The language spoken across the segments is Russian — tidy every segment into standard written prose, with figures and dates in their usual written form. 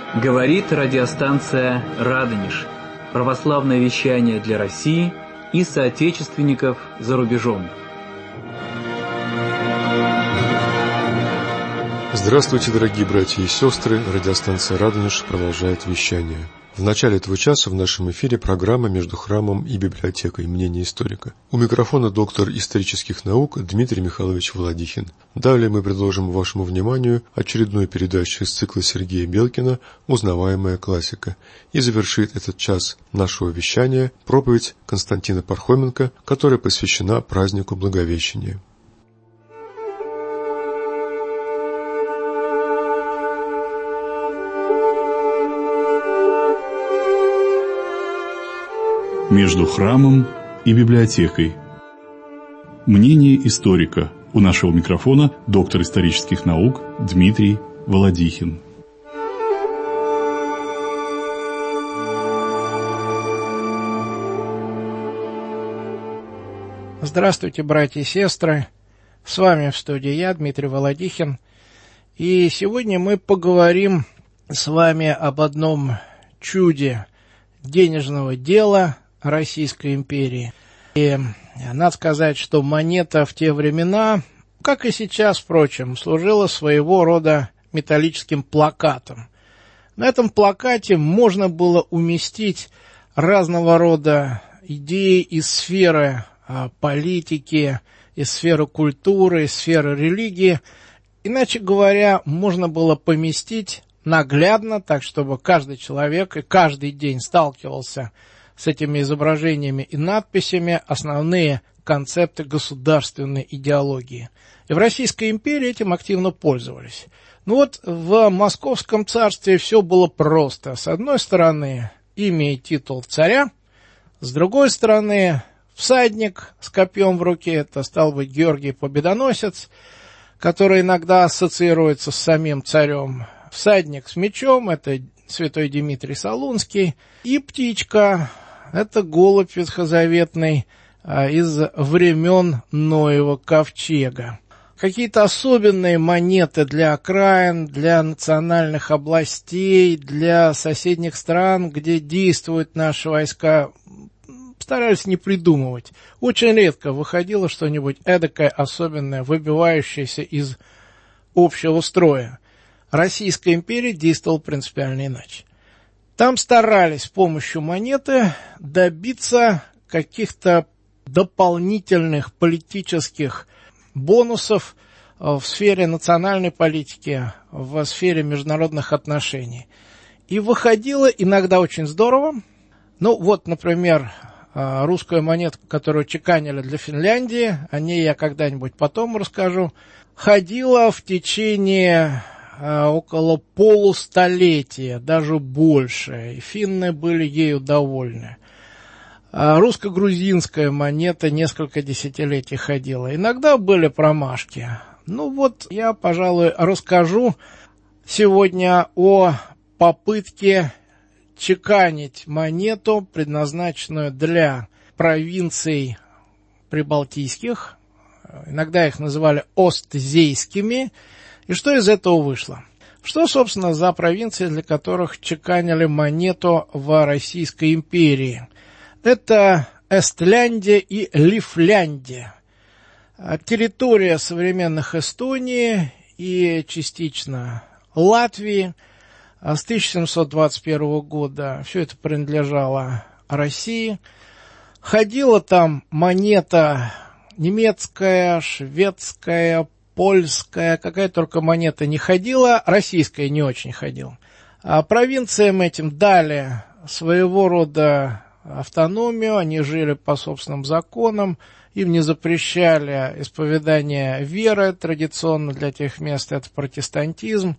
Говорит радиостанция «Радонеж». Православное вещание для России и соотечественников за рубежом. Здравствуйте, дорогие братья и сестры. Радиостанция «Радонеж» продолжает вещание. В начале этого часа в нашем эфире программа «Между храмом и библиотекой. Мнение историка». У микрофона доктор исторических наук Дмитрий Михайлович Володихин. Далее мы предложим вашему вниманию очередную передачу из цикла Сергея Белкина «Узнаваемая классика». И завершит этот час нашего вещания проповедь Константина Пархоменко, которая посвящена празднику Благовещения. Между храмом и библиотекой. Мнение историка. У нашего микрофона доктор исторических наук Дмитрий Володихин. Здравствуйте, братья и сестры. С вами в студии я, Дмитрий Володихин. И сегодня мы поговорим с вами об одном чуде денежного дела Российской империи. И надо сказать, что монета в те времена, как и сейчас, впрочем, служила своего рода металлическим плакатом. На этом плакате можно было уместить разного рода идеи из сферы политики, из сферы культуры, из сферы религии. Иначе говоря, можно было поместить наглядно, так чтобы каждый человек и каждый день сталкивался с этими изображениями и надписями основные концепты государственной идеологии. И в Российской империи этим активно пользовались. Ну вот в Московском царстве все было просто. С одной стороны, имя и титул царя, с другой стороны, всадник с копьем в руке, это стал быть Георгий Победоносец, который иногда ассоциируется с самим царем. Всадник с мечом, это святой Димитрий Солунский, и птичка, это голубь ветхозаветный из времен Ноева ковчега. Какие-то особенные монеты для окраин, для национальных областей, для соседних стран, где действуют наши войска, старались не придумывать. Очень редко выходило что-нибудь эдакое, особенное, выбивающееся из общего строя. Российская империя действовала принципиально иначе. Там старались с помощью монеты добиться каких-то дополнительных политических бонусов в сфере национальной политики, в сфере международных отношений. И выходило иногда очень здорово. Ну вот, например, русскую монету, которую чеканили для Финляндии, о ней я когда-нибудь потом расскажу, ходила в течение около полустолетия, даже больше, и финны были ею довольны. Русско-грузинская монета несколько десятилетий ходила. Иногда были промашки. Ну вот, я, пожалуй, расскажу сегодня о попытке чеканить монету, предназначенную для провинций прибалтийских. Иногда их называли остзейскими. И что из этого вышло? Что, собственно, за провинции, для которых чеканили монету в Российской империи? Это Эстляндия и Лифляндия. Территория современных Эстонии и частично Латвии. С 1721 года все это принадлежало России. Ходила там монета немецкая, шведская, польская, какая только монета не ходила, российская не очень ходила. А провинциям этим дали своего рода автономию, они жили по собственным законам, им не запрещали исповедание веры, традиционно для тех мест это протестантизм,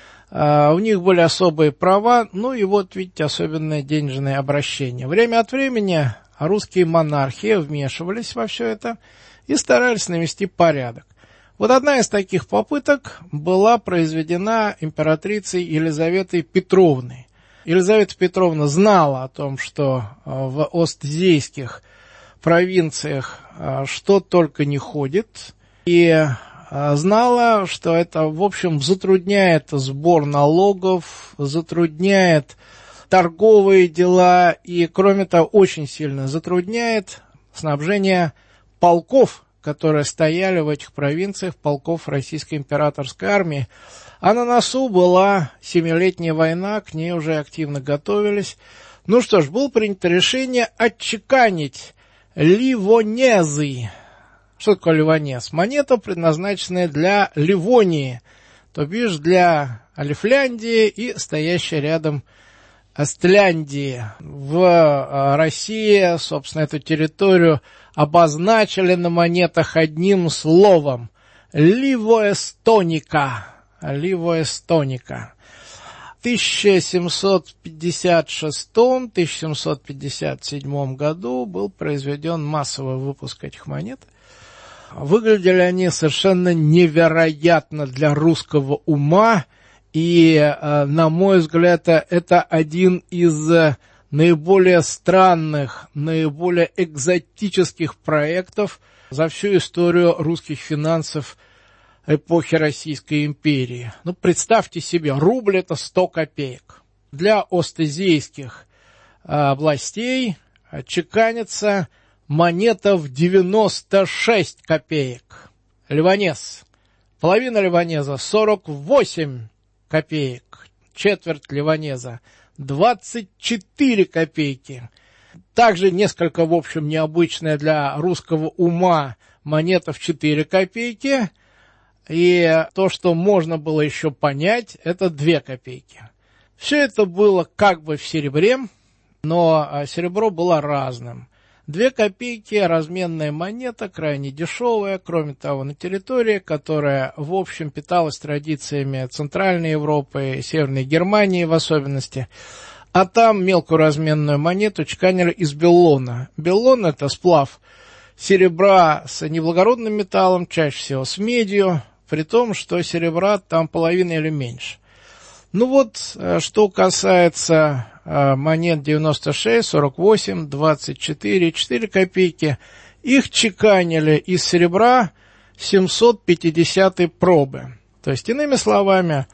у них были особые права, ну и вот видите, особенное денежное обращение. Время от времени русские монархи вмешивались во все это и старались навести порядок. Вот одна из таких попыток была произведена императрицей Елизаветой Петровной. Елизавета Петровна знала о том, что в остзейских провинциях что только не ходит, и знала, что это, в общем, затрудняет сбор налогов, затрудняет торговые дела и, кроме того, очень сильно затрудняет снабжение полков, которые стояли в этих провинциях, полков Российской императорской армии. А на носу была 7-летняя война, к ней уже активно готовились. Ну что ж, было принято решение отчеканить ливонезы. Что такое ливонез? Монета, предназначенная для Ливонии, то бишь для Алифляндии и стоящая рядом Эстляндии. В России, собственно, эту территорию обозначили на монетах одним словом – ливоэстоника. Ливоэстоника. В 1756-1757 году был произведен массовый выпуск этих монет. Выглядели они совершенно невероятно для русского ума, и, на мой взгляд, это один из наиболее странных, наиболее экзотических проектов за всю историю русских финансов эпохи Российской империи. Ну, представьте себе, рубль – это 100 копеек. Для остазийских областей чеканится монета в 96 копеек. Ливонез. Половина ливонеза – 48 копеек. Четверть ливонеза – 24 копейки. Также несколько, в общем, необычная для русского ума монета в 4 копейки. И то, что можно было еще понять, это 2 копейки. Все это было как бы в серебре, но серебро было разным. 2 копейки, разменная монета, крайне дешевая, кроме того, на территории, которая, в общем, питалась традициями Центральной Европы и Северной Германии в особенности. А там мелкую разменную монету чеканили из беллона. Беллон – это сплав серебра с неблагородным металлом, чаще всего с медью, при том, что серебра там половина или меньше. Ну вот, что касается монет 96, 48, 24, 4 копейки, их чеканили из серебра 750 пробы. То есть, иными словами,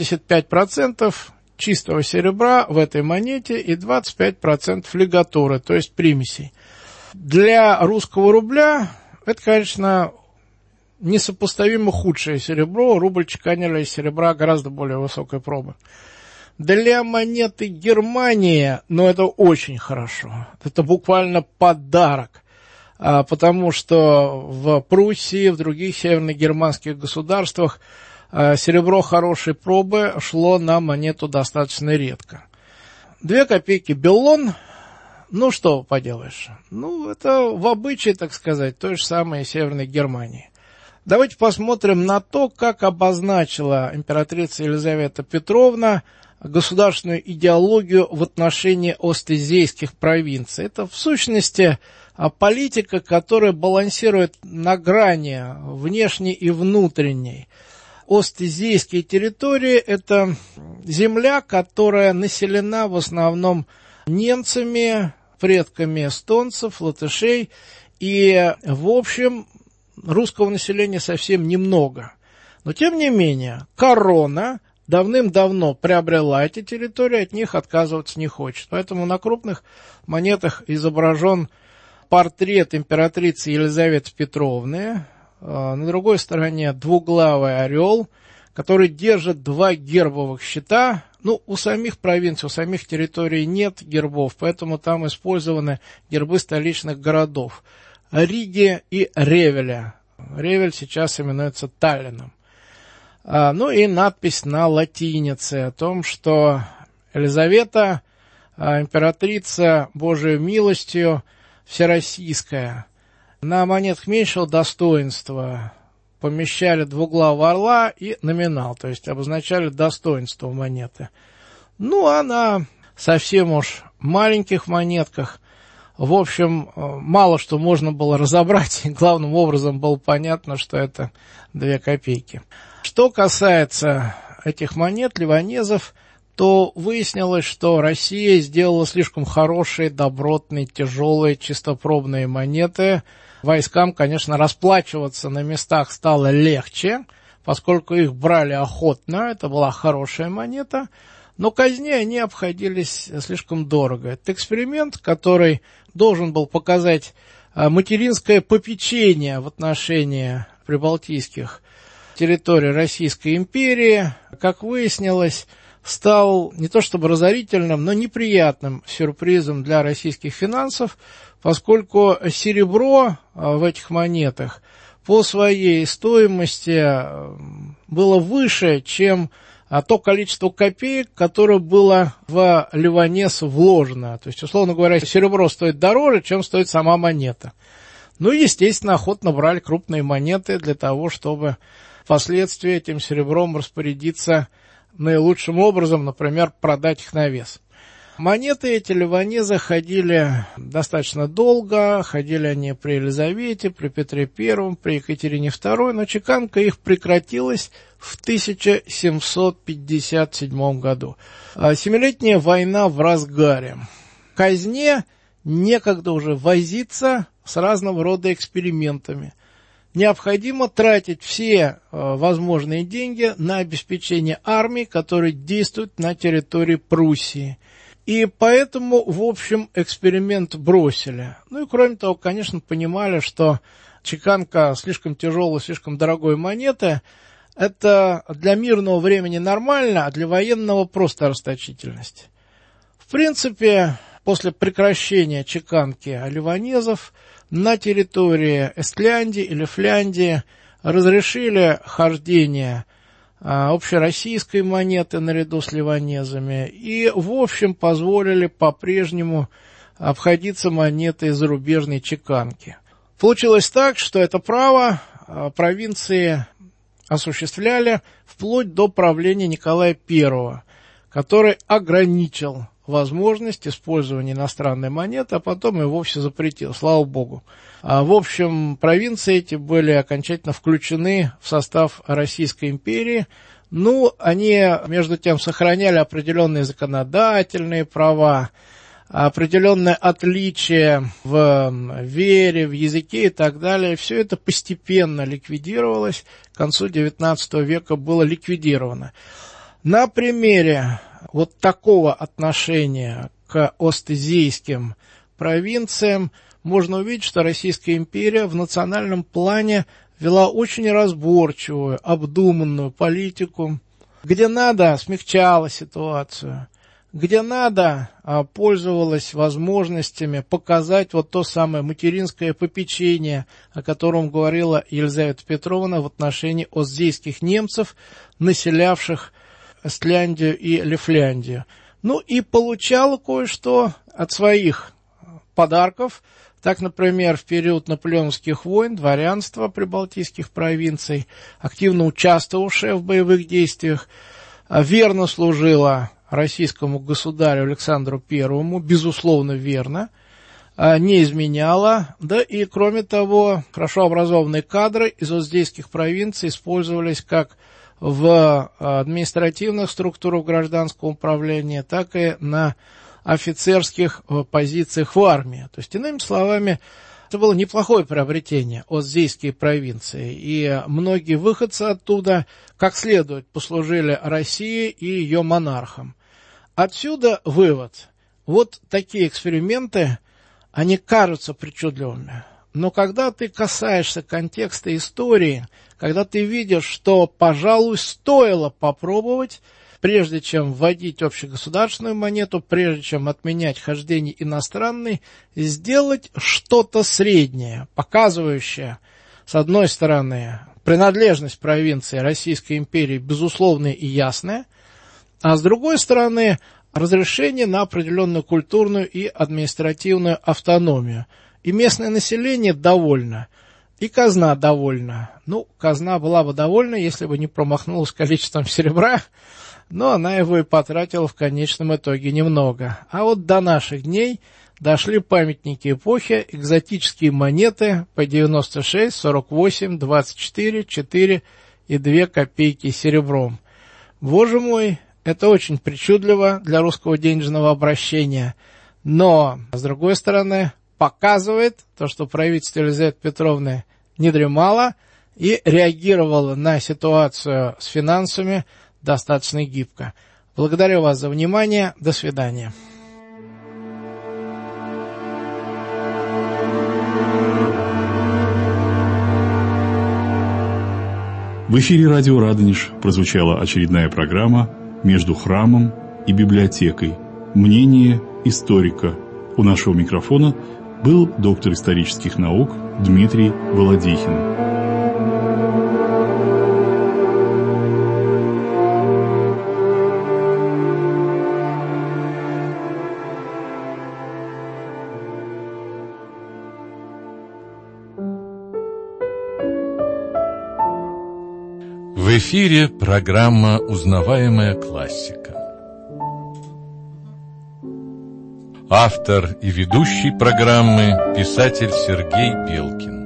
75% чистого серебра в этой монете и 25% лигатуры, то есть примесей. Для русского рубля это, конечно, несопоставимо худшее серебро. Рубль чеканили из серебра гораздо более высокой пробы. Для монеты Германии, это очень хорошо. Это буквально подарок. Потому что в Пруссии, в других северно-германских государствах серебро хорошей пробы шло на монету достаточно редко. 2 копейки беллон. Ну, что поделаешь. Это в обычае, так сказать, той же самой Северной Германии. Давайте посмотрим на то, как обозначила императрица Елизавета Петровна государственную идеологию в отношении остазийских провинций. Это, в сущности, политика, которая балансирует на грани внешней и внутренней. Остазийские территории – это земля, которая населена в основном немцами, предками эстонцев, латышей, и, в общем, русского населения совсем немного. Но, тем не менее, корона давным-давно приобрела эти территории, от них отказываться не хочет. Поэтому на крупных монетах изображен портрет императрицы Елизаветы Петровны. На другой стороне двуглавый орел, который держит 2 гербовых щита. У самих провинций, у самих территорий нет гербов, поэтому там использованы гербы столичных городов Риги и Ревеля. Ревель сейчас именуется Таллином. И надпись на латинице о том, что Елизавета, императрица Божией милостью, всероссийская. На монетах меньшего достоинства помещали двуглавого орла и номинал, то есть обозначали достоинство монеты. А на совсем уж маленьких монетках, в общем, мало что можно было разобрать, и главным образом было понятно, что это 2 копейки. Что касается этих монет, ливонезов, то выяснилось, что Россия сделала слишком хорошие, добротные, тяжелые, чистопробные монеты. Войскам, конечно, расплачиваться на местах стало легче, поскольку их брали охотно, это была хорошая монета, но казни они обходились слишком дорого. Это эксперимент, который должен был показать материнское попечение в отношении прибалтийских территорий Российской империи, как выяснилось, стал не то чтобы разорительным, но неприятным сюрпризом для российских финансов, поскольку серебро в этих монетах по своей стоимости было выше, чем то количество копеек, которое было в ливанес вложено. То есть, условно говоря, серебро стоит дороже, чем стоит сама монета. Ну и, естественно, охотно брали крупные монеты для того, чтобы впоследствии этим серебром распорядиться наилучшим образом, например, продать их на вес. Монеты эти ливанезы ходили достаточно долго, ходили они при Елизавете, при Петре I, при Екатерине II, но чеканка их прекратилась в 1757 году. Семилетняя война в разгаре. Казне некогда уже возиться с разного рода экспериментами. Необходимо тратить все возможные деньги на обеспечение армии, которые действуют на территории Пруссии. И поэтому, в общем, эксперимент бросили. Ну и кроме того, конечно, понимали, что чеканка слишком тяжелой, слишком дорогой монеты – это для мирного времени нормально, а для военного просто расточительность. В принципе, после прекращения чеканки ливанезов на территории Эстляндии или Фляндии разрешили хождение общероссийской монеты наряду с ливанезами и, в общем, позволили по-прежнему обходиться монетой зарубежной чеканки. Получилось так, что это право провинции осуществляли вплоть до правления Николая I, который ограничил возможность использования иностранной монеты, а потом и вовсе запретил, слава богу. В общем, провинции эти были окончательно включены в состав Российской империи. Ну, они, между тем, сохраняли определенные законодательные права, определенное отличие в вере, в языке и так далее. Все это постепенно ликвидировалось, к концу XIX века было ликвидировано. На примере вот такого отношения к остазийским провинциям можно увидеть, что Российская империя в национальном плане вела очень разборчивую, обдуманную политику, где надо смягчала ситуацию, где надо пользовалась возможностями показать вот то самое материнское попечение, о котором говорила Елизавета Петровна в отношении остзейских немцев, населявших Эстляндию и Лифляндию. Ну и получала кое-что от своих подарков. Так, например, в период наполеоновских войн дворянство прибалтийских провинций, активно участвовавшее в боевых действиях, верно служило российскому государю Александру I, безусловно верно, не изменяло, да и, кроме того, хорошо образованные кадры из остзейских провинций использовались как в административных структурах гражданского управления, так и на офицерских позициях в армии. То есть, иными словами, это было неплохое приобретение остзейские провинции, и многие выходцы оттуда как следует послужили России и ее монархам. Отсюда вывод. Вот такие эксперименты, они кажутся причудливыми, но когда ты касаешься контекста истории, когда ты видишь, что, пожалуй, стоило попробовать, прежде чем вводить общегосударственную монету, прежде чем отменять хождение иностранной, сделать что-то среднее, показывающее, с одной стороны, принадлежность провинции Российской империи безусловная и ясная, а с другой стороны, разрешение на определенную культурную и административную автономию. И местное население довольно, и казна довольна. Ну, казна была бы довольна, если бы не промахнулась количеством серебра, но она его и потратила в конечном итоге немного. А вот до наших дней дошли памятники эпохи, экзотические монеты по 96, 48, 24, 4 и 2 копейки серебром. Боже мой, Это очень причудливо для русского денежного обращения, но, с другой стороны, показывает то, что правительство Елизаветы Петровны не дремало и реагировало на ситуацию с финансами достаточно гибко. Благодарю вас за внимание. До свидания. В эфире радио «Радонеж» прозвучала очередная программа «Между храмом и библиотекой. Мнение историка». У нашего микрофона был доктор исторических наук Дмитрий Володихин. В эфире программа «Узнаваемая классика». Автор и ведущий программы – писатель Сергей Белкин.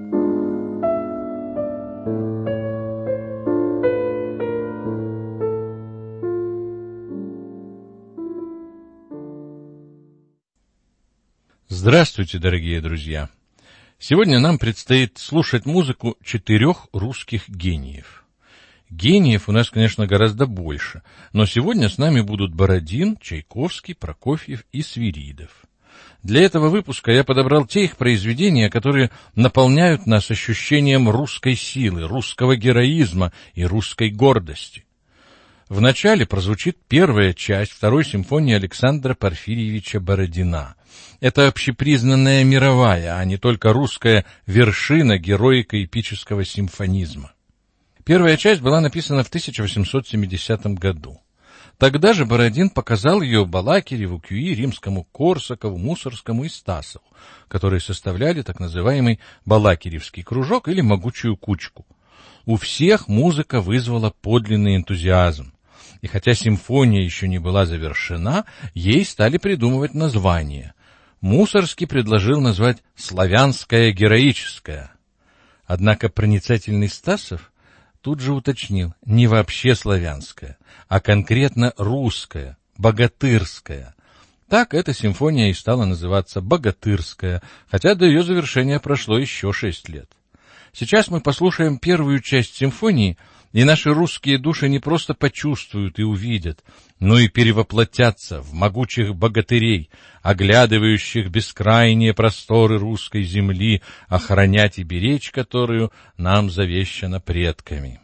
Здравствуйте, дорогие друзья! Сегодня нам предстоит слушать музыку 4 русских гениев. Гениев у нас, конечно, гораздо больше, но сегодня с нами будут Бородин, Чайковский, Прокофьев и Свиридов. Для этого выпуска я подобрал те их произведения, которые наполняют нас ощущением русской силы, русского героизма и русской гордости. Вначале прозвучит первая часть второй симфонии Александра Порфирьевича Бородина. Это общепризнанная мировая, а не только русская вершина героико-эпического симфонизма. Первая часть была написана в 1870 году. Тогда же Бородин показал ее Балакиреву, Кюи, Римскому Корсакову, Мусоргскому и Стасову, которые составляли так называемый Балакиревский кружок или могучую кучку. У всех музыка вызвала подлинный энтузиазм. И хотя симфония еще не была завершена, ей стали придумывать название. Мусоргский предложил назвать «Славянская героическая». Однако проницательный Стасов тут же уточнил, не вообще славянская, а конкретно русская, богатырская. Так эта симфония и стала называться «Богатырская», хотя до ее завершения прошло еще 6 лет. Сейчас мы послушаем первую часть симфонии, и наши русские души не просто почувствуют и увидят, но и перевоплотятся в могучих богатырей, оглядывающих бескрайние просторы русской земли, охранять и беречь которую нам завещано предками.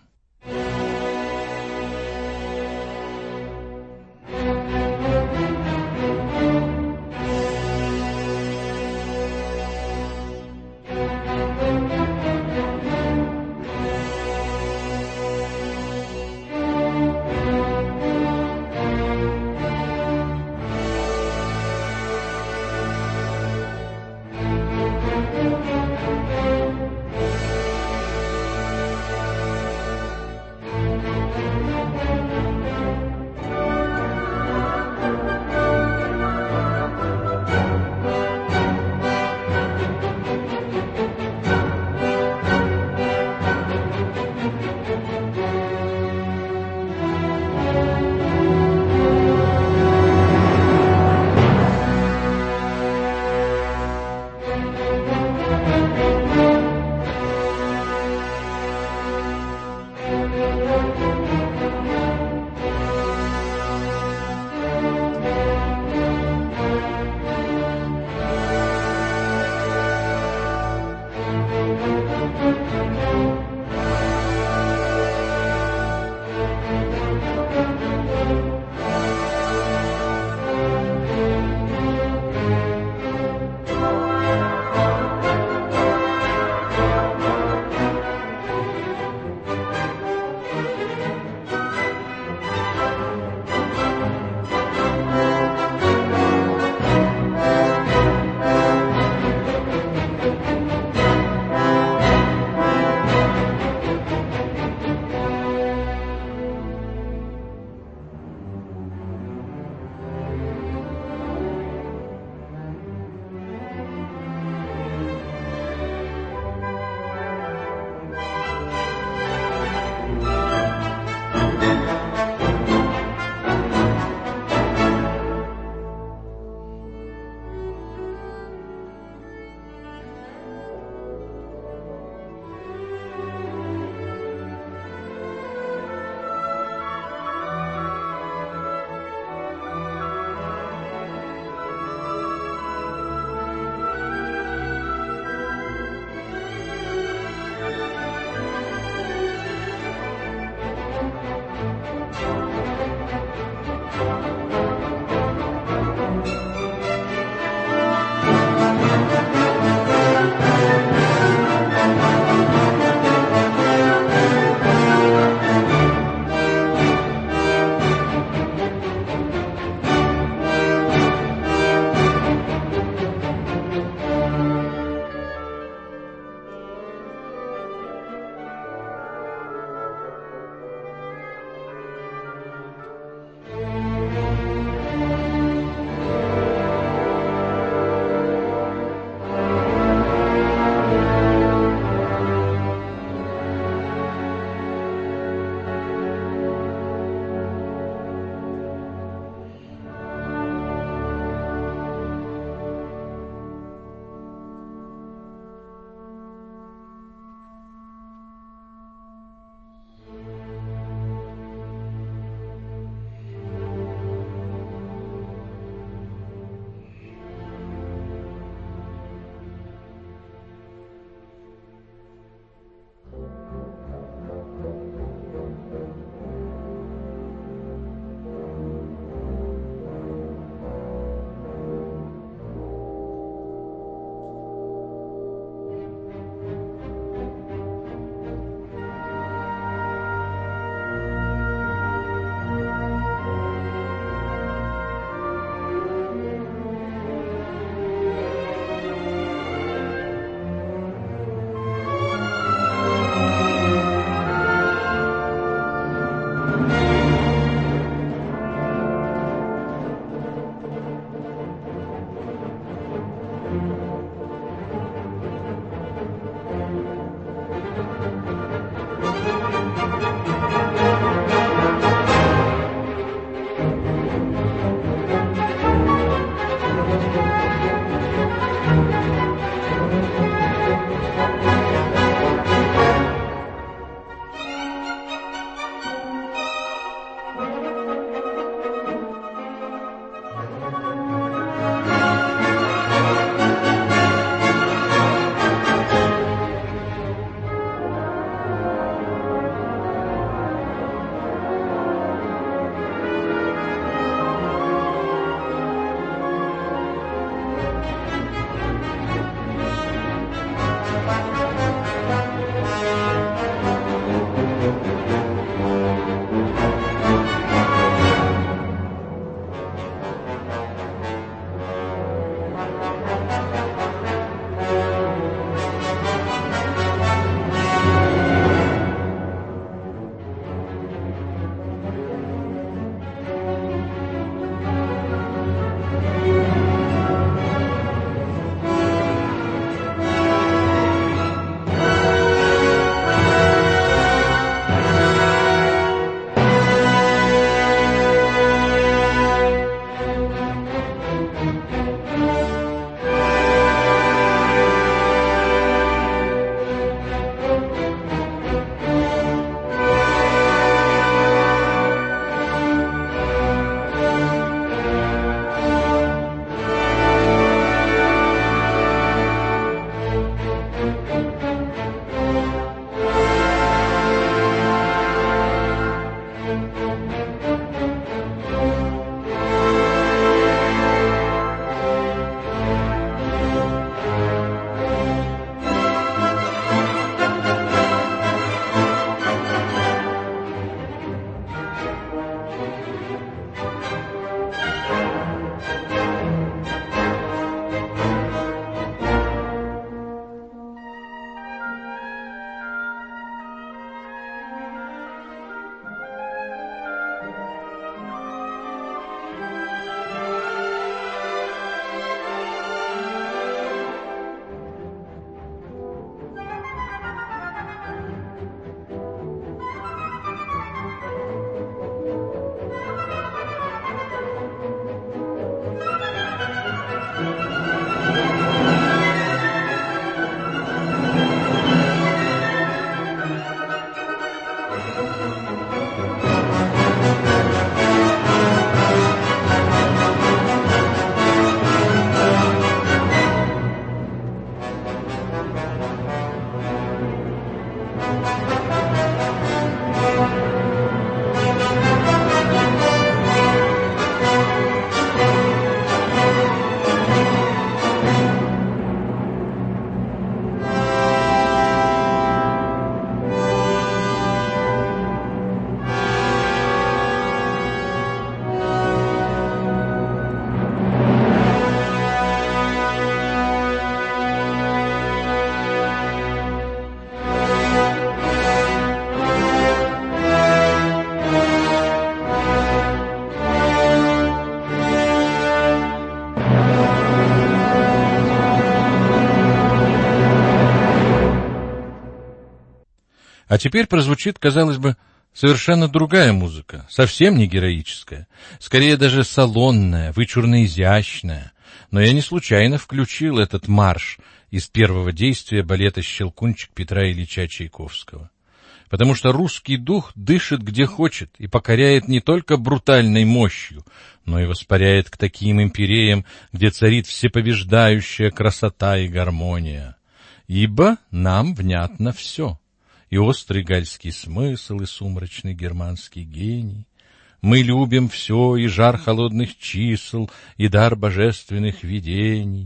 А теперь прозвучит, казалось бы, совершенно другая музыка, совсем не героическая, скорее даже салонная, вычурно-изящная. Но я не случайно включил этот марш из первого действия балета «Щелкунчик» Петра Ильича Чайковского. Потому что русский дух дышит где хочет и покоряет не только брутальной мощью, но и воспаряет к таким империям, где царит всепобеждающая красота и гармония. Ибо нам внятно все, и острый гальский смысл, и сумрачный германский гений. Мы любим все, и жар холодных чисел, и дар божественных видений.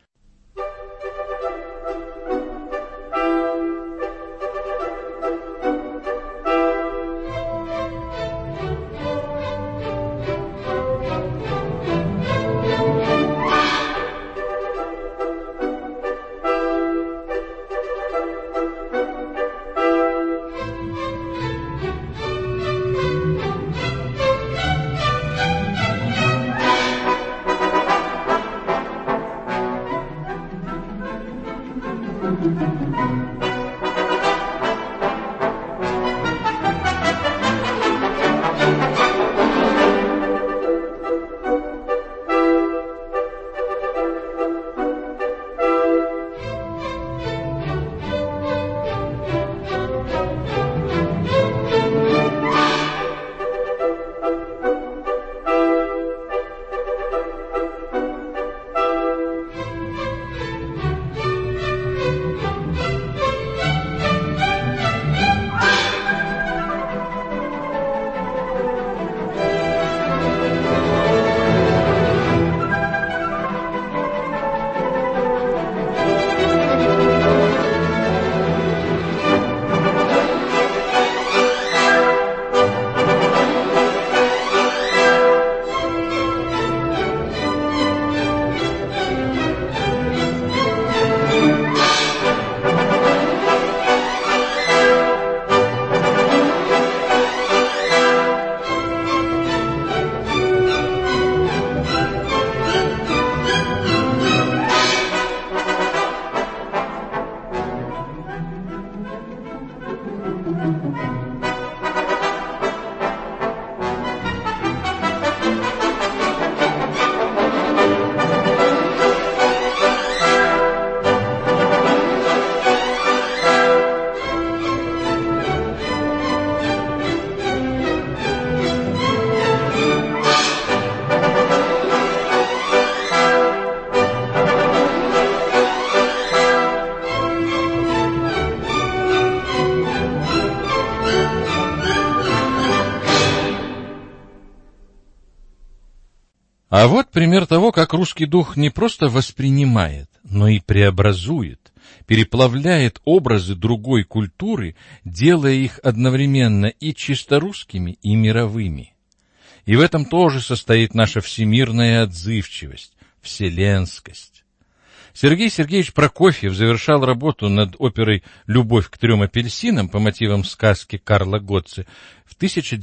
А вот пример того, как русский дух не просто воспринимает, но и преобразует, переплавляет образы другой культуры, делая их одновременно и чисто русскими, и мировыми. И в этом тоже состоит наша всемирная отзывчивость, вселенскость. Сергей Сергеевич Прокофьев завершал работу над оперой «Любовь к 3 апельсинам» по мотивам сказки Карла Готце в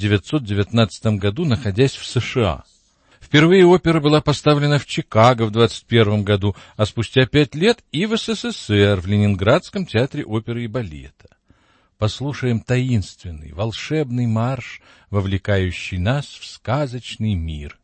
1919 году, находясь в США. Впервые опера была поставлена в Чикаго в 1921 году, а спустя 5 лет и в СССР, в Ленинградском театре оперы и балета. Послушаем таинственный, волшебный марш, вовлекающий нас в сказочный мир.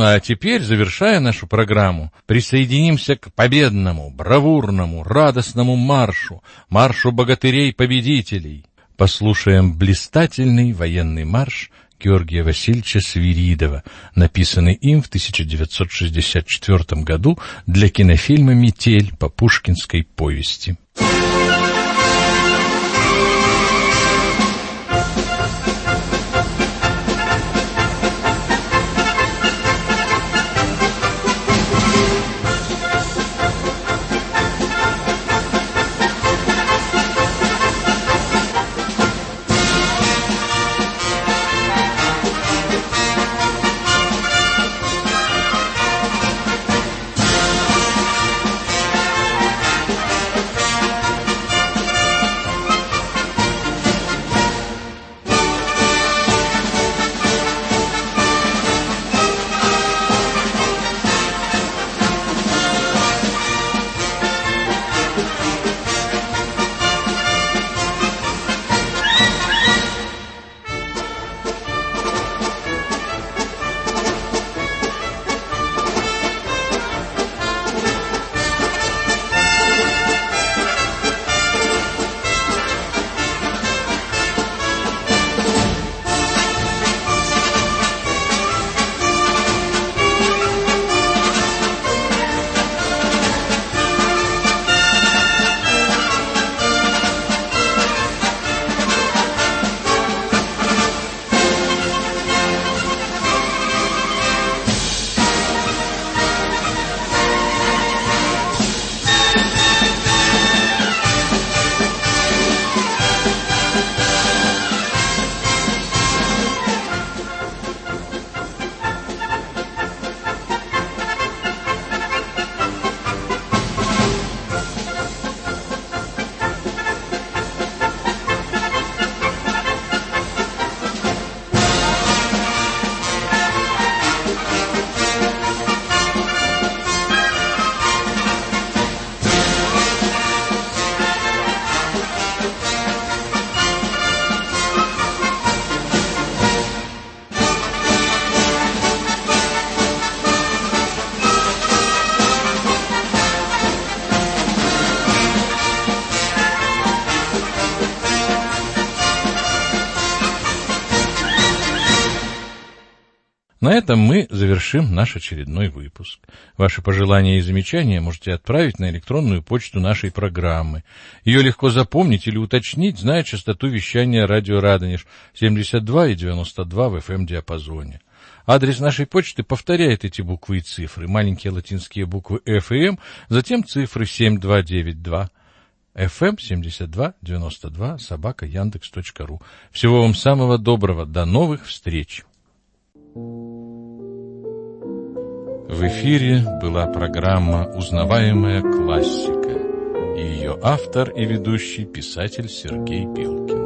а теперь, завершая нашу программу, присоединимся к победному, бравурному, радостному маршу, маршу богатырей-победителей. Послушаем блистательный военный марш Георгия Васильевича Свиридова, написанный им в 1964 году для кинофильма «Метель» по пушкинской повести. На этом мы завершим наш очередной выпуск. Ваши пожелания и замечания можете отправить на электронную почту нашей программы. Ее легко запомнить или уточнить, зная частоту вещания радио Радонеж 72 и 92 в FM-диапазоне. Адрес нашей почты повторяет эти буквы и цифры, маленькие латинские буквы F и M, затем цифры 7292. fm7292@yandex.ru. Всего вам самого доброго, до новых встреч! В эфире была программа «Узнаваемая классика» и ее автор и ведущий писатель Сергей Белкин.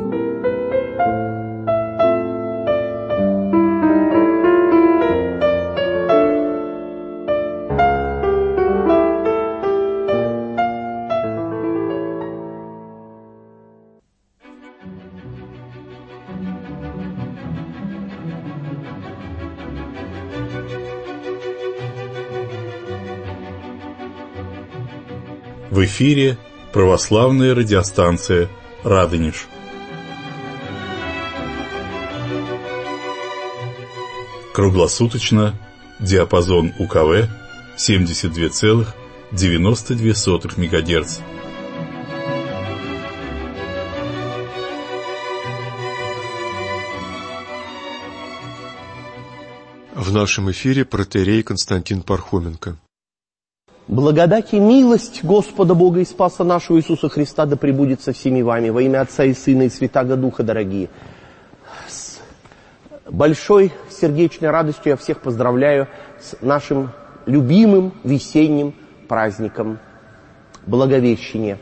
В эфире православная радиостанция «Радонеж». Круглосуточно, диапазон УКВ 72,92 МГц. В нашем эфире протоиерей Константин Пархоменко. Благодать и милость Господа Бога и Спаса нашего Иисуса Христа да пребудет со всеми вами. Во имя Отца и Сына и Святаго Духа, дорогие. С большой сердечной радостью я всех поздравляю с нашим любимым весенним праздником Благовещения.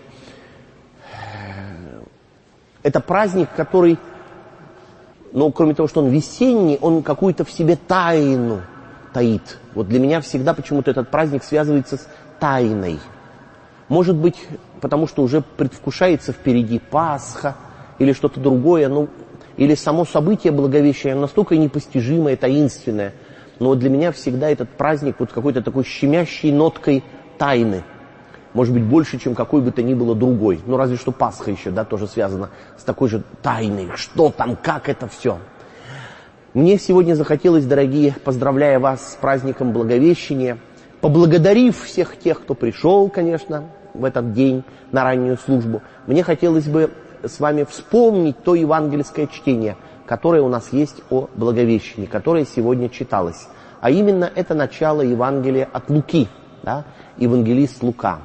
Это праздник, который, кроме того, что он весенний, он какую-то в себе тайну таит. Вот для меня всегда почему-то этот праздник связывается с тайной. Может быть, потому что уже предвкушается впереди Пасха или что-то другое, или само событие Благовещения настолько непостижимое, таинственное. но для меня всегда этот праздник вот какой-то такой щемящей ноткой тайны. Может быть, больше, чем какой бы то ни было другой. Ну, разве что Пасха еще, да, тоже связана с такой же тайной. Что там, как это все. Мне сегодня захотелось, дорогие, поздравляя вас с праздником Благовещения, поблагодарив всех тех, кто пришел, конечно, в этот день на раннюю службу, мне хотелось бы с вами вспомнить то евангельское чтение, которое у нас есть о Благовещении, которое сегодня читалось. А именно это начало Евангелия от Луки, да, евангелист Лука.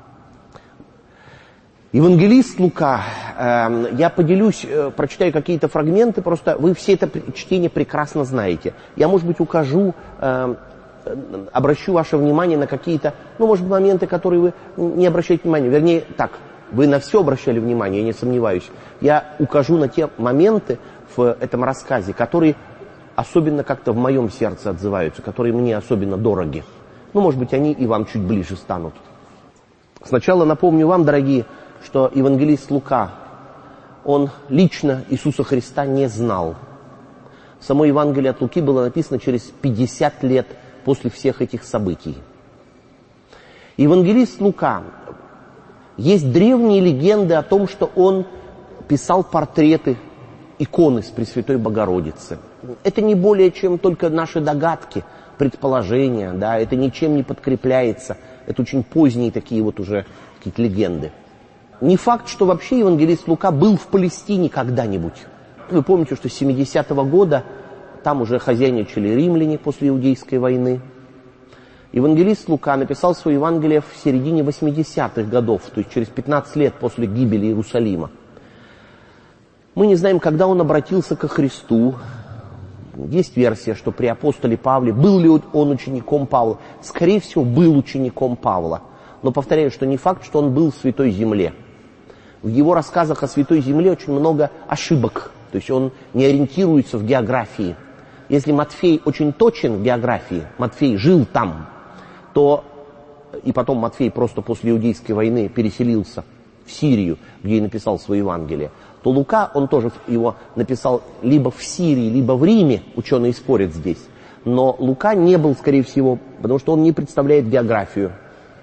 Евангелист Лука, я поделюсь, прочитаю какие-то фрагменты, просто вы все это чтение прекрасно знаете. Я, может быть, укажу, обращу ваше внимание на какие-то, ну, может быть, моменты, которые вы не обращаете внимания. Вернее, так, вы на все обращали внимание, я не сомневаюсь. Я укажу на те моменты в этом рассказе, которые особенно как-то в моем сердце отзываются, которые мне особенно дороги. Ну, может быть, они и вам чуть ближе станут. Сначала напомню вам, дорогие, что евангелист Лука, он лично Иисуса Христа не знал. Само Евангелие от Луки было написано через 50 лет после всех этих событий. Евангелист Лука, есть древние легенды о том, что он писал портреты, иконы с Пресвятой Богородицы. Это не более чем только наши догадки, предположения, да, это ничем не подкрепляется. Это очень поздние такие вот уже какие-то легенды. Не факт, что вообще евангелист Лука был в Палестине когда-нибудь. Вы помните, что с 70-го года там уже хозяйничали римляне после Иудейской войны. Евангелист Лука написал свое Евангелие в середине 80-х годов, то есть через 15 лет после гибели Иерусалима. Мы не знаем, когда он обратился ко Христу. Есть версия, что при апостоле Павле, был ли он учеником Павла. Скорее всего, был учеником Павла. Но повторяю, что не факт, что он был в Святой Земле. В его рассказах о Святой Земле очень много ошибок. То есть он не ориентируется в географии. Если Матфей очень точен в географии, Матфей жил там, то и потом Матфей просто после Иудейской войны переселился в Сирию, где и написал свое Евангелие, то Лука, он тоже его написал либо в Сирии, либо в Риме, ученые спорят здесь. Но Лука не был, скорее всего, потому что он не представляет географию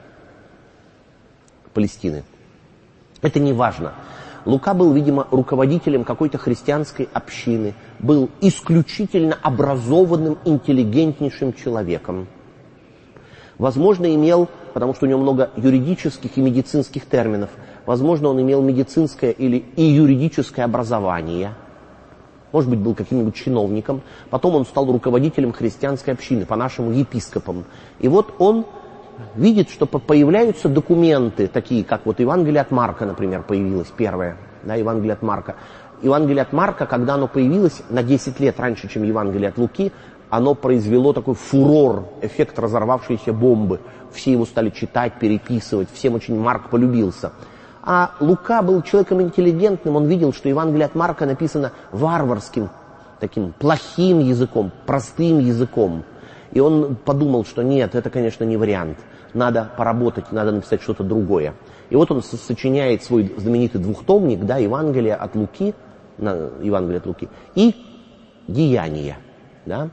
Палестины. Это не важно. Лука был, видимо, руководителем какой-то христианской общины, был исключительно образованным, интеллигентнейшим человеком. Возможно, имел, потому что у него много юридических и медицинских терминов, возможно, он имел медицинское или и юридическое образование, может быть, был каким-нибудь чиновником, потом он стал руководителем христианской общины, по-нашему епископом. И вот он видит, что появляются документы, такие как вот Евангелие от Марка, например, появилось первое, да, Евангелие от Марка. Евангелие от Марка, когда оно появилось на 10 лет раньше, чем Евангелие от Луки, оно произвело такой фурор, эффект разорвавшейся бомбы. Все его стали читать, переписывать, всем очень Марк полюбился. А Лука был человеком интеллигентным, он видел, что Евангелие от Марка написано варварским, таким плохим языком, простым языком. И он подумал, что нет, это, конечно, не вариант. Надо поработать, надо написать что-то другое. И вот он сочиняет свой знаменитый двухтомник, да, Евангелие от Луки, Евангелие от Луки и Деяния. Да?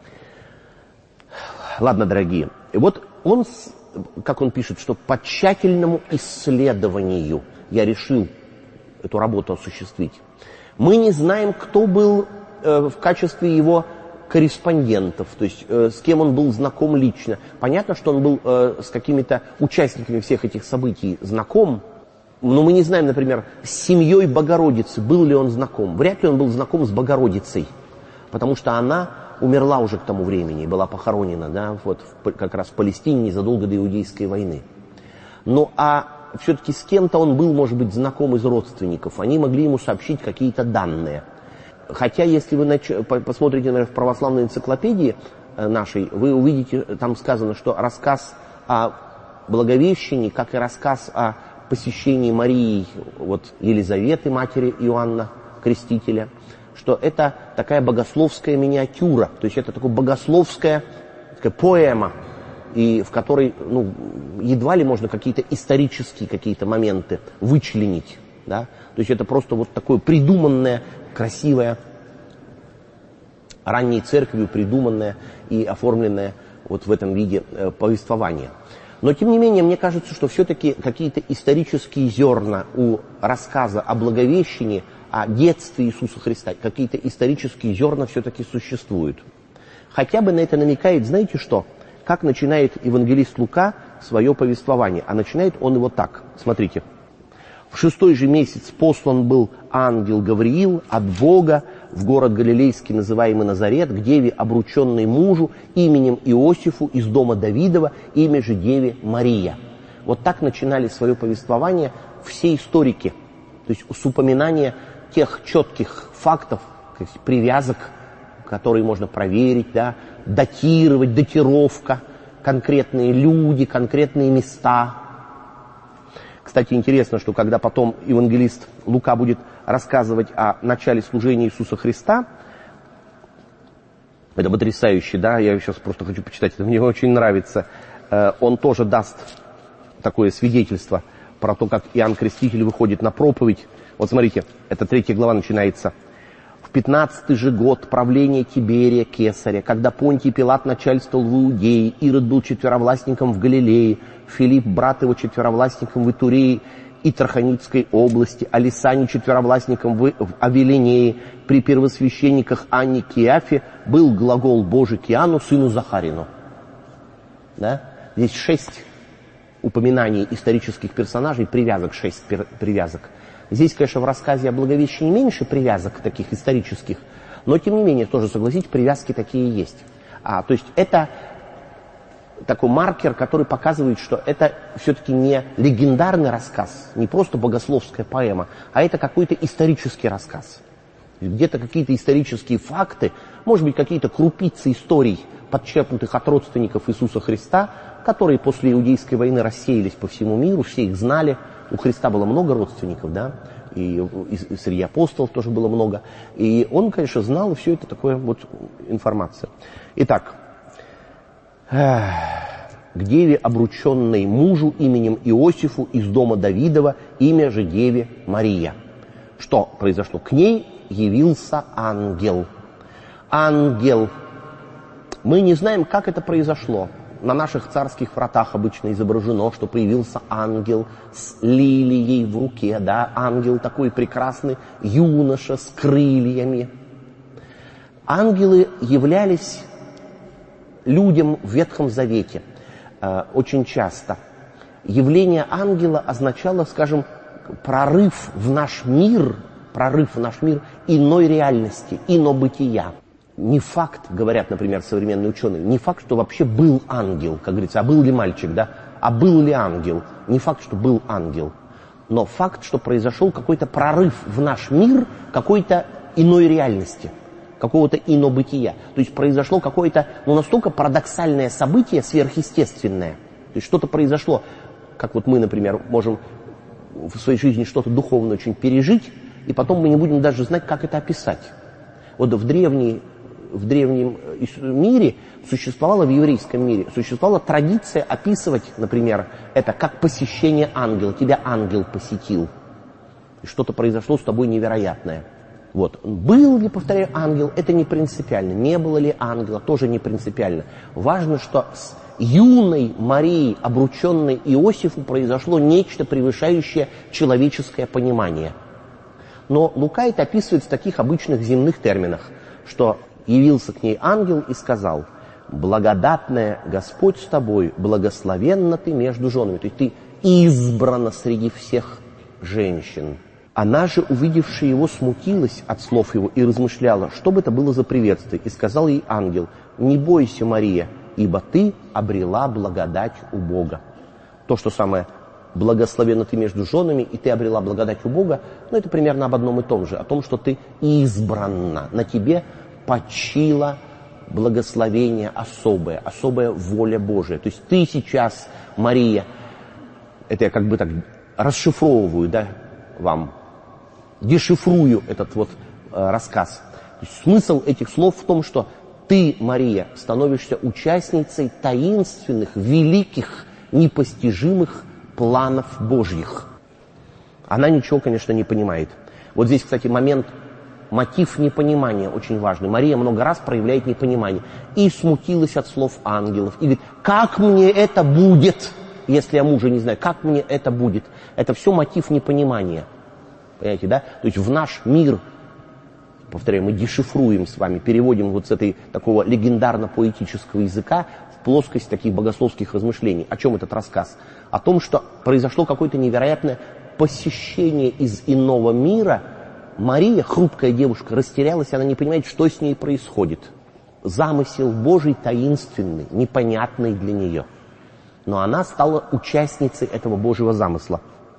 Ладно, дорогие. И вот он, как он пишет, что по тщательному исследованию я решил эту работу осуществить. Мы не знаем, кто был в качестве его корреспондентов, то есть с кем он был знаком лично. Понятно, что он был с какими-то участниками всех этих событий знаком, но мы не знаем, например, с семьей Богородицы, был ли он знаком. Вряд ли он был знаком с Богородицей, потому что она умерла уже к тому времени, была похоронена, да, вот, как раз в Палестине незадолго до Иудейской войны. Ну, а все-таки с кем-то он был, может быть, знаком из родственников. Они могли ему сообщить какие-то данные. Хотя, если вы посмотрите, наверное, в православной энциклопедии нашей, вы увидите, там сказано, что рассказ о Благовещении, как и рассказ о посещении Марии, вот, Елизаветы, матери Иоанна Крестителя, что это такая богословская миниатюра, то есть это такая богословская такая поэма, и в которой, ну, едва ли можно какие-то исторические какие-то моменты вычленить, да? То есть это просто вот такое придуманное, красивое ранней церковью придуманное и оформленное вот в этом виде повествования. Но, тем не менее, мне кажется, что все-таки какие-то исторические зерна у рассказа о Благовещении, о детстве Иисуса Христа, какие-то исторические зерна все-таки существуют. Хотя бы на это намекает, знаете что? Как начинает евангелист Лука свое повествование. А начинает он его так. Смотрите. В 6-й же месяц послан был ангел Гавриил от Бога в город Галилейский, называемый Назарет, к деве, обрученной мужу, именем Иосифу из дома Давидова, имя же деве Мария. Вот так начинали свое повествование все историки. То есть с упоминания тех четких фактов, привязок, которые можно проверить, да, датировать, датировка, конкретные люди, конкретные места. Кстати, интересно, что когда потом евангелист Лука будет рассказывать о начале служения Иисуса Христа, это потрясающе, да, я сейчас просто хочу почитать, это мне очень нравится, он тоже даст такое свидетельство про то, как Иоанн Креститель выходит на проповедь. Вот смотрите, это 3 глава начинается. В 15-й же год правления Тиберия Кесаря, когда Понтий Пилат начальствовал в Иудее, Ирод был четверовластником в Галилее, Филипп, брат его, четверовластником в Итурее и Трахонитской области, а Лисаний четверовластником в Авелинее, при первосвященниках Анне Киафе был глагол Божий к Иоанну, сыну Захарину. Да? Здесь 6 упоминаний исторических персонажей, привязок, 6 привязок. Здесь, конечно, в рассказе о Благовещении меньше привязок таких исторических, но, тем не менее, тоже, согласитесь, привязки такие есть. То есть это такой маркер, который показывает, что это все-таки не легендарный рассказ, не просто богословская поэма, а это какой-то исторический рассказ. Где-то какие-то исторические факты, может быть, какие-то крупицы историй, подчеркнутых от родственников Иисуса Христа, которые после Иудейской войны рассеялись по всему миру, все их знали. У Христа было много родственников, да, и среди апостолов тоже было много. И он, конечно, знал все это, такое вот информация. Итак, к деве, обрученной мужу именем Иосифу из дома Давидова, имя же деве Мария. Что произошло? К ней явился ангел. Ангел. Мы не знаем, как это произошло. На наших царских вратах обычно изображено, что появился ангел с лилией в руке, да, ангел такой прекрасный, юноша с крыльями. Ангелы являлись людям в Ветхом Завете очень часто. Явление ангела означало, скажем, прорыв в наш мир иной реальности, инобытия. Не факт, говорят, например, современные ученые, не факт, что вообще был ангел, как говорится, а был ли мальчик, да, а был ли ангел. Не факт, что был ангел, но факт, что произошел какой-то прорыв в наш мир какой-то иной реальности, какого-то инобытия. То есть произошло какое-то, настолько парадоксальное событие, сверхъестественное. То есть что-то произошло, как вот мы, например, можем в своей жизни что-то духовное очень пережить, и потом мы не будем даже знать, как это описать. Вот в древнем мире существовала, в еврейском мире, существовала традиция описывать, например, это как посещение ангела. Тебя ангел посетил. И что-то произошло с тобой невероятное. Вот. Был ли, повторяю, ангел, это не принципиально. Не было ли ангела, тоже не принципиально. Важно, что с юной Марией, обрученной Иосифу, произошло нечто, превышающее человеческое понимание. Но Лука это описывает в таких обычных земных терминах, что явился к ней ангел и сказал: «Благодатная Господь с тобой, благословенна ты между женами». То есть ты избрана среди всех женщин. Она же, увидевши его, смутилась от слов его и размышляла, что бы это было за приветствие. И сказал ей ангел: «Не бойся, Мария, ибо ты обрела благодать у Бога». То, что самое благословенна ты между женами, и ты обрела благодать у Бога, это примерно об одном и том же, о том, что ты избранна, на тебе почила благословение особая воля Божия. То есть ты сейчас, Мария, это я как бы так расшифровываю, да, вам, дешифрую этот вот рассказ. То есть смысл этих слов в том, что ты, Мария, становишься участницей таинственных, великих, непостижимых планов Божьих. Она ничего, конечно, не понимает. Вот здесь, кстати, момент мотив непонимания очень важный. Мария много раз проявляет непонимание. И смутилась от слов ангелов. И говорит, как мне это будет, если я мужа не знаю, как мне это будет? Это все мотив непонимания. Понимаете, да? То есть в наш мир, повторяю, мы дешифруем с вами, переводим вот с этой такого легендарно-поэтического языка в плоскость таких богословских размышлений. О чем этот рассказ? О том, что произошло какое-то невероятное посещение из иного мира. Мария, хрупкая девушка, растерялась, она не понимает, что с ней происходит. Замысел Божий таинственный, непонятный для нее. Но она стала участницей этого Божьего замысла.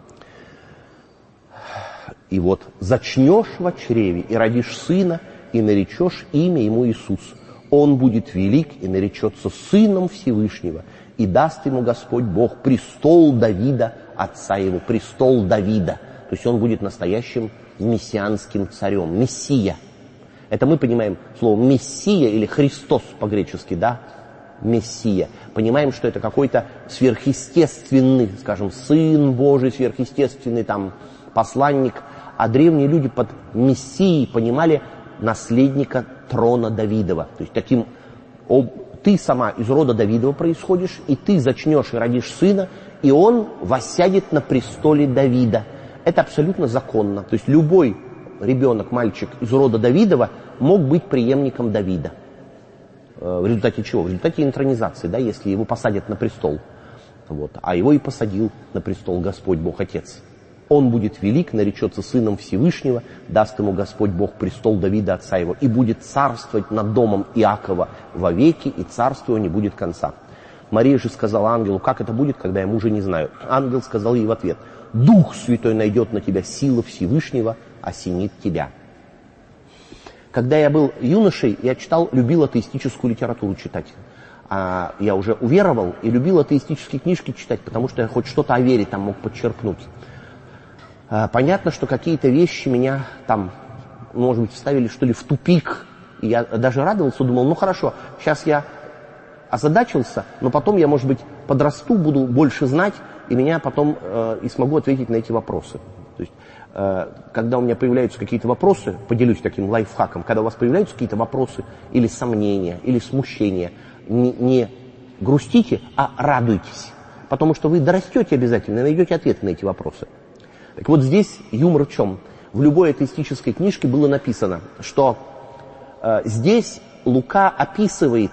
И вот зачнешь во чреве и родишь сына, и наречешь имя ему Иисус. Он будет велик и наречется сыном Всевышнего, и даст ему Господь Бог престол Давида, отца его, престол Давида. То есть он будет настоящим мессианским царем, Мессия. Это мы понимаем слово Мессия или Христос по-гречески, да? Мессия. Понимаем, что это какой-то сверхъестественный, скажем, Сын Божий, сверхъестественный там посланник. А древние люди под Мессией понимали наследника трона Давидова. То есть таким, ты сама из рода Давидова происходишь, и ты зачнешь и родишь сына, и он воссядет на престоле Давида. Это абсолютно законно. То есть любой ребенок, мальчик из рода Давидова мог быть преемником Давида. В результате чего? В результате интронизации, да, если его посадят на престол. Вот. А его и посадил на престол Господь Бог Отец. Он будет велик, наречется сыном Всевышнего, даст ему Господь Бог престол Давида, отца его, и будет царствовать над домом Иакова вовеки, и царству не будет конца. Мария же сказала ангелу, как это будет, когда я мужа не знаю. Ангел сказал ей в ответ, Дух Святой найдет на тебя, сила Всевышнего осенит тебя. Когда я был юношей, я любил атеистическую литературу читать. Я уже уверовал и любил атеистические книжки читать, потому что я хоть что-то о вере там мог подчеркнуть. Понятно, что какие-то вещи меня там, может быть, вставили что ли в тупик. И я даже радовался, думал, ну хорошо, сейчас я озадачился, но потом я, может быть, подрасту, буду больше знать, и меня потом и смогу ответить на эти вопросы. То есть, когда у меня появляются какие-то вопросы, поделюсь таким лайфхаком, когда у вас появляются какие-то вопросы или сомнения, или смущения, не грустите, а радуйтесь. Потому что вы дорастете обязательно и найдете ответы на эти вопросы. Так вот здесь юмор в чем? В любой атеистической книжке было написано, что здесь Лука описывает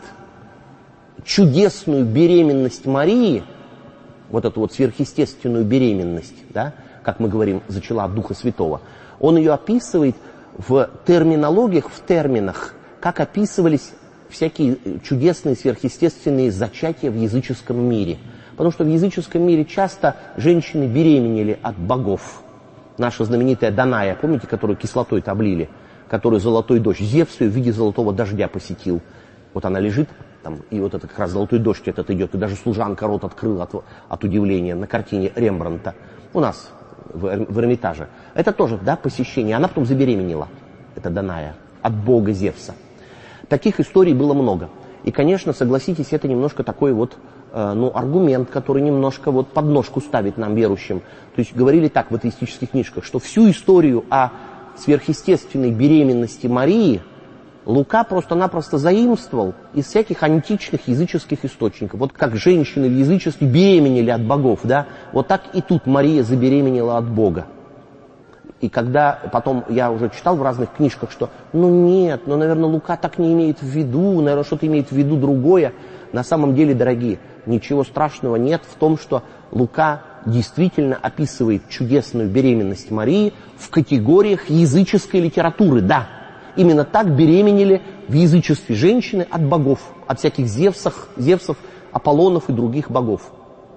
чудесную беременность Марии, вот эту вот сверхъестественную беременность, да, как мы говорим, зачала от Духа Святого. Он ее описывает в терминологиях, в терминах, как описывались всякие чудесные сверхъестественные зачатия в языческом мире. Потому что в языческом мире часто женщины беременели от богов. Наша знаменитая Даная, помните, которую кислотой-то облили, которую золотой дождь, Зевс ее в виде золотого дождя посетил. Вот она лежит там, и вот это как раз золотой дождь этот идет, и даже служанка рот открыла от удивления на картине Рембрандта. У нас в Эрмитаже. Это тоже, да, посещение. Она потом забеременела, это Даная, от бога Зевса. Таких историй было много. И, конечно, согласитесь, это немножко такой вот аргумент, который немножко вот подножку ставит нам, верующим. То есть говорили так в атеистических книжках, что всю историю о сверхъестественной беременности Марии Лука просто-напросто заимствовал из всяких античных языческих источников. Вот как женщины в язычестве беременели от богов, да, вот так и тут Мария забеременела от Бога. И когда потом я уже читал в разных книжках, что наверное, Лука так не имеет в виду, наверное, что-то имеет в виду другое. На самом деле, дорогие, ничего страшного нет в том, что Лука действительно описывает чудесную беременность Марии в категориях языческой литературы, да. Именно так беременели в язычестве женщины от богов, от всяких Зевсов, Аполлонов и других богов.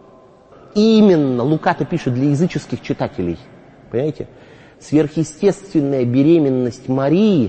И именно Лука-то пишет для языческих читателей, понимаете? Сверхъестественная беременность Марии,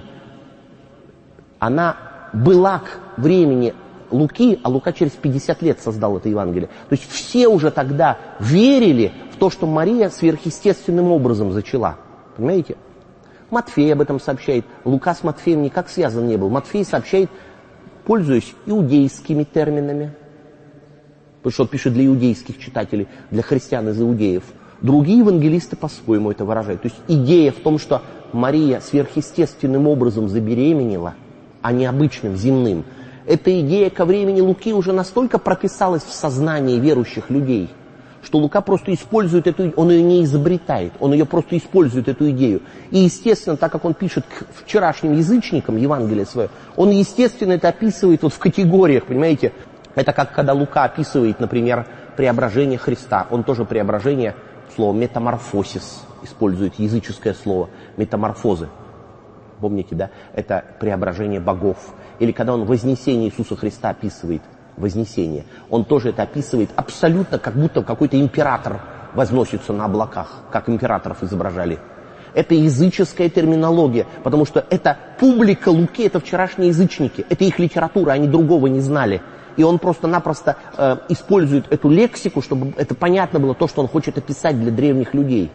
она была к времени Луки, а Лука через 50 лет создал это Евангелие. То есть все уже тогда верили в то, что Мария сверхъестественным образом зачала. Понимаете? Матфей об этом сообщает. Лука с Матфеем никак связан не был. Матфей сообщает, пользуясь иудейскими терминами. Потому что он пишет для иудейских читателей, для христиан из иудеев. Другие евангелисты по-своему это выражают. То есть идея в том, что Мария сверхъестественным образом забеременела, а не обычным, земным, эта идея ко времени Луки уже настолько прописалась в сознании верующих людей, что Лука просто использует эту идею, он ее не изобретает, он ее просто использует, эту идею. И, естественно, так как он пишет к вчерашним язычникам Евангелие свое, он, естественно, это описывает вот в категориях, понимаете? Это как когда Лука описывает, например, преображение Христа, он тоже преображение, слово метаморфосис, использует языческое слово, метаморфозы. Помните, да? Это преображение богов. Или когда он вознесение Иисуса Христа описывает, вознесение, он тоже это описывает абсолютно, как будто какой-то император возносится на облаках, как императоров изображали. Это языческая терминология, потому что это публика Луки, это вчерашние язычники, это их литература, они другого не знали. И он просто-напросто использует эту лексику, чтобы это понятно было, то, что он хочет описать для древних людей.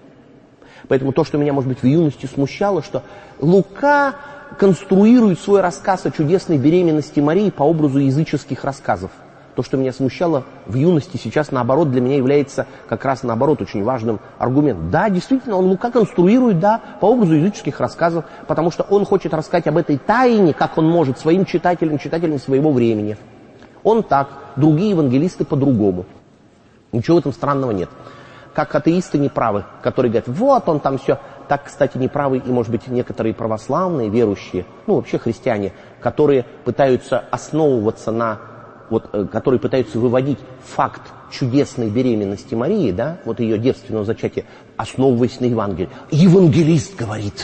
Поэтому то, что меня, может быть, в юности смущало, что Лука конструирует свой рассказ о чудесной беременности Марии по образу языческих рассказов. То, что меня смущало в юности, сейчас, наоборот, для меня является как раз, наоборот, очень важным аргументом. Да, действительно, Лука конструирует, да, по образу языческих рассказов, потому что он хочет рассказать об этой тайне, как он может, своим читателям своего времени. Он так, другие евангелисты по-другому. Ничего в этом странного нет. Как атеисты неправы, которые говорят, вот он там все. Так, кстати, неправы и, может быть, некоторые православные, верующие, ну, вообще христиане, которые пытаются основываться на, которые пытаются выводить факт чудесной беременности Марии, да, вот ее девственного зачатия, основываясь на Евангелии. Евангелист говорит.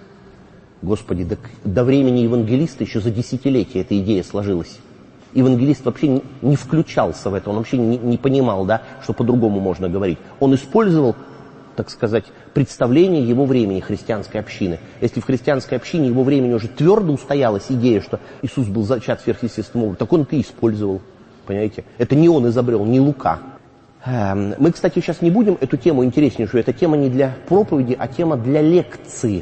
Господи, до времени евангелиста еще за десятилетия эта идея сложилась. Евангелист вообще не включался в это, он вообще не понимал, да, что по-другому можно говорить. Он использовал, так сказать, представление его времени, христианской общины. Если в христианской общине его времени уже твердо устоялась идея, что Иисус был зачат сверхъестественным образом, так он это и использовал, понимаете? Это не он изобрел, не Лука. Мы, кстати, сейчас не будем эту тему интереснейшую, эта тема не для проповеди, а тема для лекции.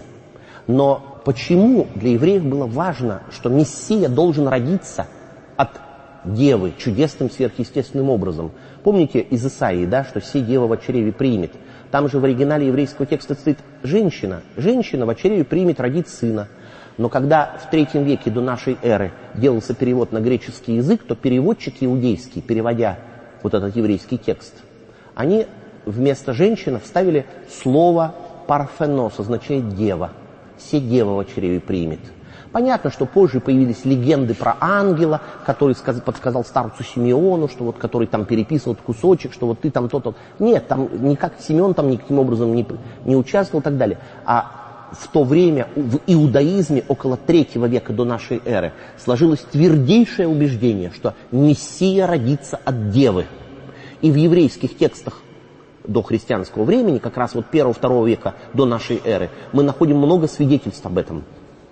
Но почему для евреев было важно, что Мессия должен родиться от девы чудесным сверхъестественным образом? Помните из Исаии, да, что «се дева во чреве примет». Там же в оригинале еврейского текста стоит «женщина». Женщина во чреве примет, родит сына. Но когда в III веке до нашей эры делался перевод на греческий язык, то переводчик иудейский, переводя вот этот еврейский текст, они вместо «женщина» вставили слово «парфенос», означает «дева». «Се дева во чреве примет». Понятно, что позже появились легенды про ангела, который подсказал старцу Симеону, что вот, который там переписывал кусочек, что вот ты там то-то. Нет, там никак Симеон там никаким образом не участвовал и так далее. А в то время в иудаизме около III века до нашей эры сложилось твердейшее убеждение, что Мессия родится от девы. И в еврейских текстах до христианского времени, как раз вот I-II века до нашей эры, мы находим много свидетельств об этом.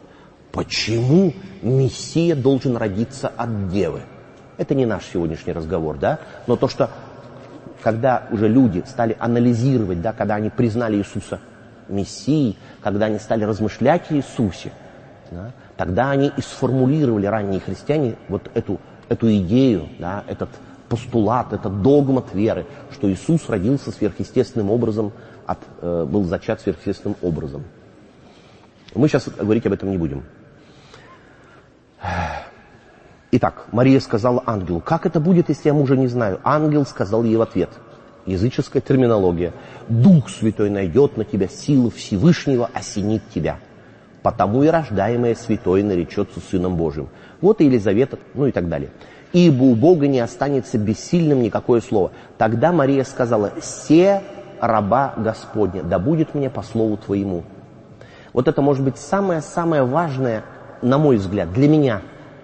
Почему Мессия должен родиться от девы? Это не наш сегодняшний разговор, да? Но то, что когда уже люди стали анализировать, да, когда они признали Иисуса Мессией, когда они стали размышлять о Иисусе, да, тогда они и сформулировали, ранние христиане, вот эту идею, да, этот постулат, этот догмат веры, что Иисус родился сверхъестественным образом, был зачат сверхъестественным образом. Мы сейчас говорить об этом не будем. Итак, Мария сказала ангелу: «Как это будет, если я мужа не знаю?» Ангел сказал ей в ответ, языческая терминология: «Дух Святой найдет на тебя, сила Всевышнего осенит тебя, потому и рождаемое святое наречется Сыном Божьим». Вот и Елизавета, ну и так далее. «Ибо у Бога не останется бессильным никакое слово». Тогда Мария сказала: «Се раба Господня, да будет мне по слову твоему». Вот это может быть самое важное, на мой взгляд, для меня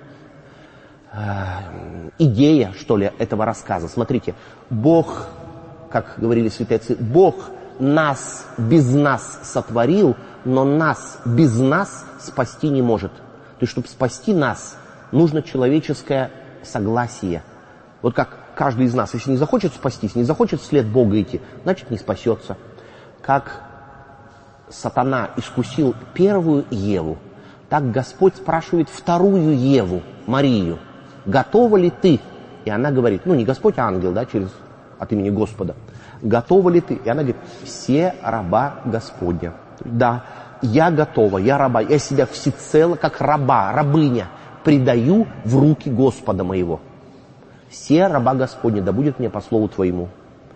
идея, что ли, этого рассказа. Смотрите, Бог, как говорили святые отцы, Бог нас без нас сотворил, но нас без нас спасти не может. То есть, чтобы спасти нас, нужно человеческое согласие. Вот как каждый из нас, если не захочет спастись, не захочет вслед Бога идти, значит, не спасется. Как сатана искусил первую Еву, так Господь спрашивает вторую Еву, Марию: «Готова ли ты?» И она говорит, ну не Господь, а ангел, да, от имени Господа: «Готова ли ты?» И она говорит: «Се раба Господня». Да, я готова, я раба, я себя всецело, как раба, рабыня, предаю в руки Господа моего. Се раба Господня, да будет мне по слову твоему.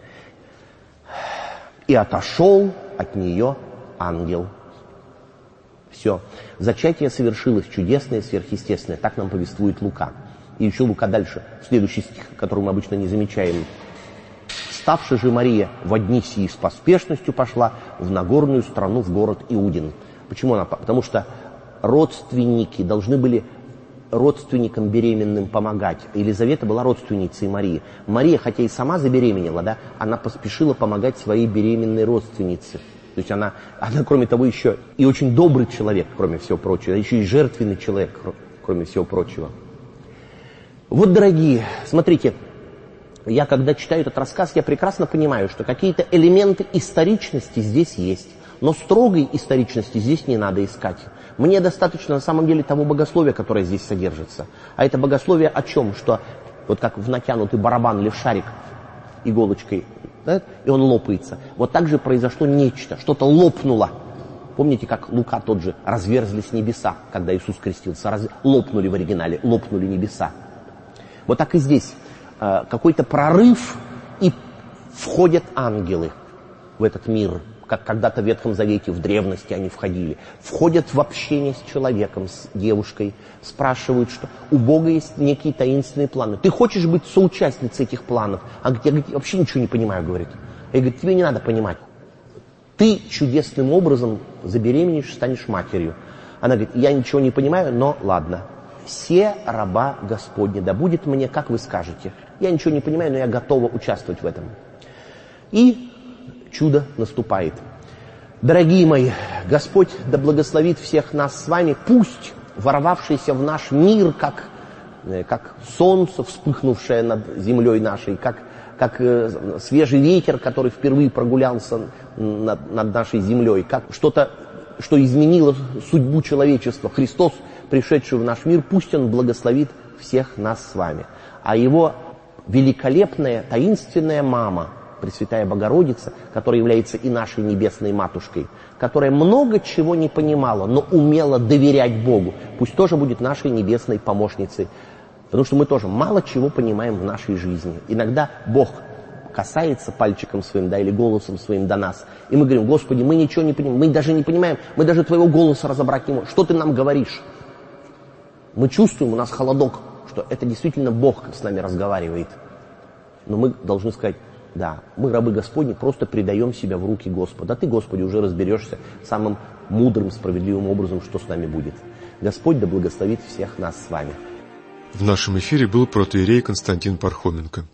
И отошел от нее ангел. Все. Зачатие совершилось чудесное, сверхъестественное. Так нам повествует Лука. И еще Лука дальше, следующий стих, который мы обычно не замечаем. «Ставши же Мария во дни сии с поспешностью пошла в Нагорную страну, в город Иудин». Почему она? Потому что родственники должны были родственникам беременным помогать. Елизавета была родственницей Марии. Мария, хотя и сама забеременела, да, она поспешила помогать своей беременной родственнице. То есть она, кроме того, еще и очень добрый человек, кроме всего прочего, еще и жертвенный человек, кроме всего прочего. Вот, дорогие, смотрите, я когда читаю этот рассказ, я прекрасно понимаю, что какие-то элементы историчности здесь есть, но строгой историчности здесь не надо искать. Мне достаточно на самом деле того богословия, которое здесь содержится. А это богословие о чем? Что вот как в натянутый барабан или в шарик иголочкой, да, и он лопается. Вот так же произошло нечто, что-то лопнуло. Помните, как Лука тот же, разверзлись небеса, когда Иисус крестился, лопнули в оригинале, лопнули небеса. Вот так и здесь. Какой-то прорыв, и входят ангелы в этот мир, как когда-то в Ветхом Завете, в древности они входили. Входят в общение с человеком, с девушкой, спрашивают, что у Бога есть некие таинственные планы. Ты хочешь быть соучастницей этих планов? Она говорит, я вообще ничего не понимаю, говорит. Я говорю, тебе не надо понимать. Ты чудесным образом забеременеешь, станешь матерью. Она говорит, я ничего не понимаю, но ладно. Се раба Господня, да будет мне, как вы скажете. Я ничего не понимаю, но я готова участвовать в этом. И чудо наступает. Дорогие мои, Господь да благословит всех нас с вами. Пусть ворвавшийся в наш мир, как солнце, вспыхнувшее над землей нашей, как свежий ветер, который впервые прогулялся над нашей землей, как что-то, что изменило судьбу человечества, Христос, пришедший в наш мир, пусть Он благословит всех нас с вами. А Его великолепная, таинственная мама, Пресвятая Богородица, которая является и нашей небесной матушкой, которая много чего не понимала, но умела доверять Богу, пусть тоже будет нашей небесной помощницей. Потому что мы тоже мало чего понимаем в нашей жизни. Иногда Бог касается пальчиком своим, да, или голосом своим до нас. И мы говорим, Господи, мы ничего не понимаем, мы даже не понимаем, мы даже Твоего голоса разобрать не можем. Что Ты нам говоришь? Мы чувствуем, у нас холодок, что это действительно Бог с нами разговаривает. Но мы должны сказать, да, мы, рабы Господни, просто предаем себя в руки Господа. А Ты, Господи, уже разберешься самым мудрым, справедливым образом, что с нами будет. Господь да благословит всех нас с вами. В нашем эфире был протоиерей Константин Пархоменко.